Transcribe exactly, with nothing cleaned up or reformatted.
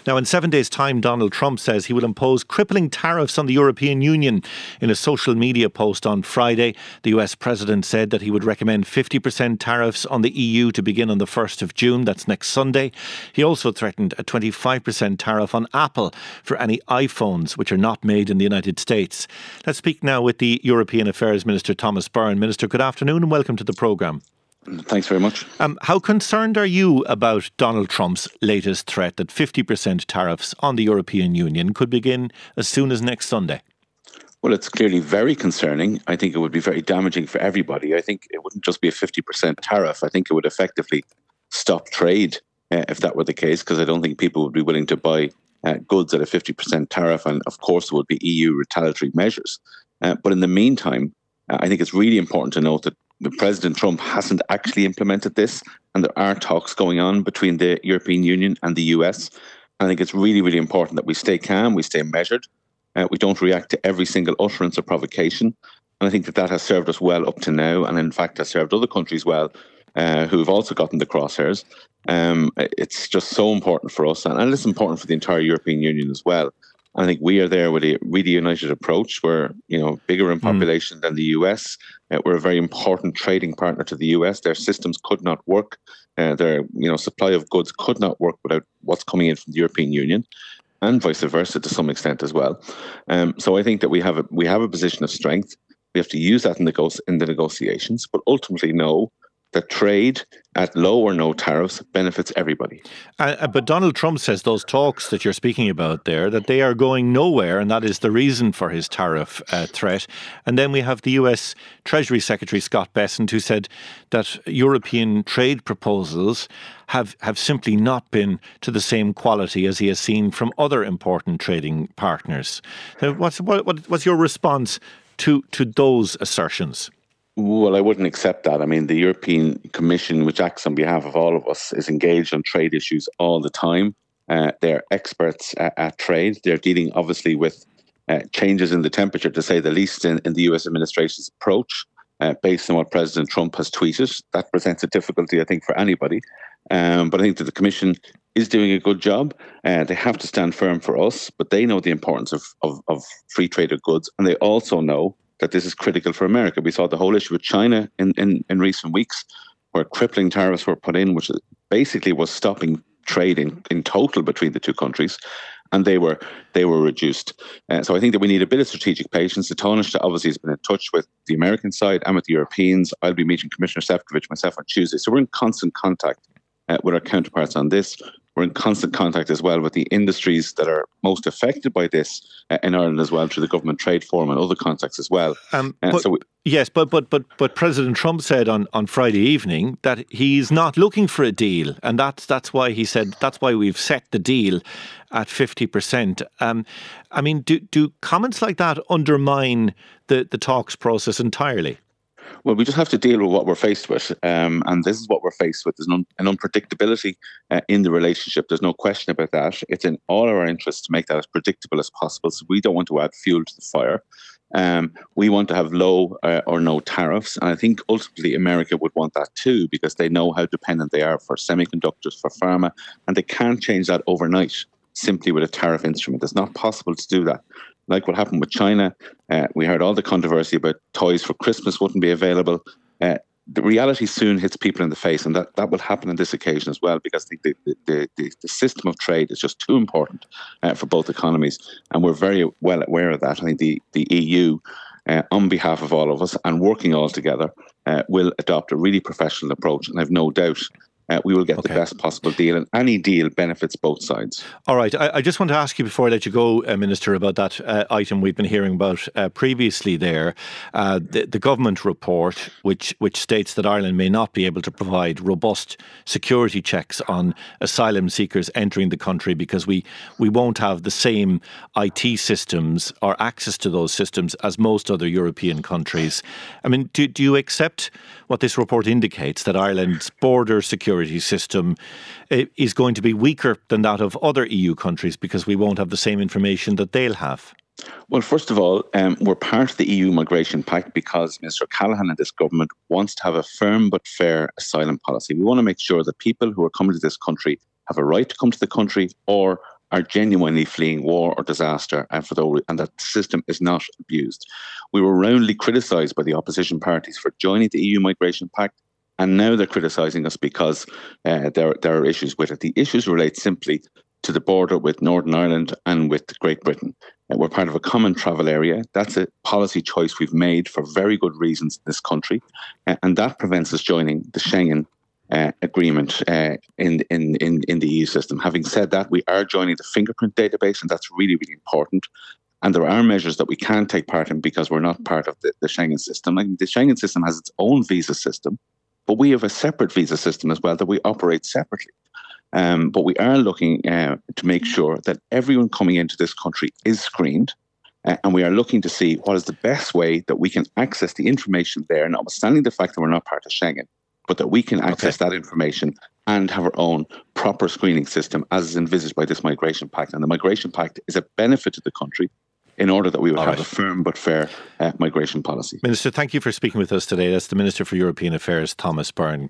Now, in seven days' time, Donald Trump says he will impose crippling tariffs on the European Union. In a social media post on Friday, the U S president said that he would recommend fifty percent tariffs on the E U to begin on the first of June. That's next Sunday. He also threatened a twenty-five percent tariff on Apple for any iPhones which are not made in the United States. Let's speak now with the European Affairs Minister, Thomas Byrne. Minister, good afternoon and welcome to the programme. Thanks very much. Um, how concerned are you about Donald Trump's latest threat that fifty percent tariffs on the European Union could begin as soon as next Sunday? Well, it's clearly very concerning. I think it would be very damaging for everybody. I think it wouldn't just be a fifty percent tariff. I think it would effectively stop trade uh, if that were the case, because I don't think people would be willing to buy uh, goods at a fifty percent tariff. And of course, there would be E U retaliatory measures. Uh, but in the meantime, uh, I think it's really important to note that President Trump hasn't actually implemented this, and there are talks going on between the European Union and the U S. I think it's really, really important that we stay calm, we stay measured, uh, we don't react to every single utterance or provocation. And I think that that has served us well up to now, and in fact has served other countries well uh, who have also gotten the crosshairs. Um, it's just so important for us, and, and it's important for the entire European Union as well. I think we are there with a really united approach. We're, you know, bigger in population mm. than the U S. Uh, we're a very important trading partner to the U S. Their systems could not work. Uh, their, you know, supply of goods could not work without what's coming in from the European Union, and vice versa to some extent as well. Um, so I think that we have a we have a position of strength. We have to use that in the in the negotiations, but ultimately know that trade at low or no tariffs benefits everybody. Uh, but Donald Trump says those talks that you're speaking about there, that they are going nowhere, and that is the reason for his tariff uh, threat. And then we have the U S Treasury Secretary Scott Bessent, who said that European trade proposals have, have simply not been to the same quality as he has seen from other important trading partners. So what's, what, what's your response to, to those assertions? Well, I wouldn't accept that. I mean, the European Commission, which acts on behalf of all of us, is engaged on trade issues all the time. Uh, they're experts at, at trade. They're dealing, obviously, with uh, changes in the temperature, to say the least, in, in the U S administration's approach, uh, based on what President Trump has tweeted. That presents a difficulty, I think, for anybody. Um, but I think that the Commission is doing a good job. Uh, they have to stand firm for us, but they know the importance of, of, of free trade of goods, and they also know that this is critical for America. We saw the whole issue with China in, in, in recent weeks, where crippling tariffs were put in, which basically was stopping trade in, in total between the two countries, and they were they were reduced. Uh, so I think that we need a bit of strategic patience. The Taoiseach obviously has been in touch with the American side and with the Europeans. I'll be meeting Commissioner Šefčovič myself on Tuesday. So we're in constant contact uh, with our counterparts on this. We're in constant contact as well with the industries that are most affected by this uh, in Ireland as well, through the Government Trade Forum and other contacts as well. Um, uh, but, so we, yes, but but but but President Trump said on, on Friday evening that he's not looking for a deal, and that's that's why he said that's why we've set the deal at fifty percent. Um, I mean, do do comments like that undermine the, the talks process entirely? Well, we just have to deal with what we're faced with. Um, and this is what we're faced with. There's an, un- an unpredictability uh, in the relationship. There's no question about that. It's in all our interests to make that as predictable as possible. So we don't want to add fuel to the fire. Um, we want to have low uh, or no tariffs. And I think ultimately America would want that too, because they know how dependent they are for semiconductors, for pharma, and they can't change that overnight simply with a tariff instrument. It's not possible to do that. Like what happened with China, uh, we heard all the controversy about toys for Christmas wouldn't be available. Uh, the reality soon hits people in the face, and that, that will happen on this occasion as well, because the, the, the, the, the system of trade is just too important uh, for both economies, and we're very well aware of that. I think the, the E U, uh, on behalf of all of us and working all together, uh, will adopt a really professional approach, and I've no doubt Uh, we will get okay. the best possible deal, and any deal benefits both sides. All right. I, I just want to ask you before I let you go, uh, Minister, about that uh, item we've been hearing about uh, previously there, uh, the, the government report, which which states that Ireland may not be able to provide robust security checks on asylum seekers entering the country because we, we won't have the same I T systems or access to those systems as most other European countries. I mean, do, do you accept what this report indicates, that Ireland's border security system is going to be weaker than that of other E U countries because we won't have the same information that they'll have? Well, first of all, um, we're part of the E U Migration Pact because Minister Callaghan and this government wants to have a firm but fair asylum policy. We want to make sure that people who are coming to this country have a right to come to the country or are genuinely fleeing war or disaster, and for those, and that the system is not abused. We were roundly criticised by the opposition parties for joining the E U Migration Pact, and now they're criticising us because uh, there, there are issues with it. The issues relate simply to the border with Northern Ireland and with Great Britain. Uh, we're part of a common travel area. That's a policy choice we've made for very good reasons in this country, uh, and that prevents us joining the Schengen Uh, agreement uh, in, in, in, in the E U system. Having said that, we are joining the fingerprint database, and that's really, really important. And there are measures that we can take part in because we're not part of the, the Schengen system. Like, the Schengen system has its own visa system, but we have a separate visa system as well that we operate separately. Um, but we are looking uh, to make sure that everyone coming into this country is screened. Uh, and we are looking to see what is the best way that we can access the information there, notwithstanding the fact that we're not part of Schengen, but that we can access okay. that information and have our own proper screening system as is envisaged by this Migration Pact. And the Migration Pact is a benefit to the country in order that we would All have right. a firm but fair uh, migration policy. Minister, thank you for speaking with us today. That's the Minister for European Affairs, Thomas Byrne.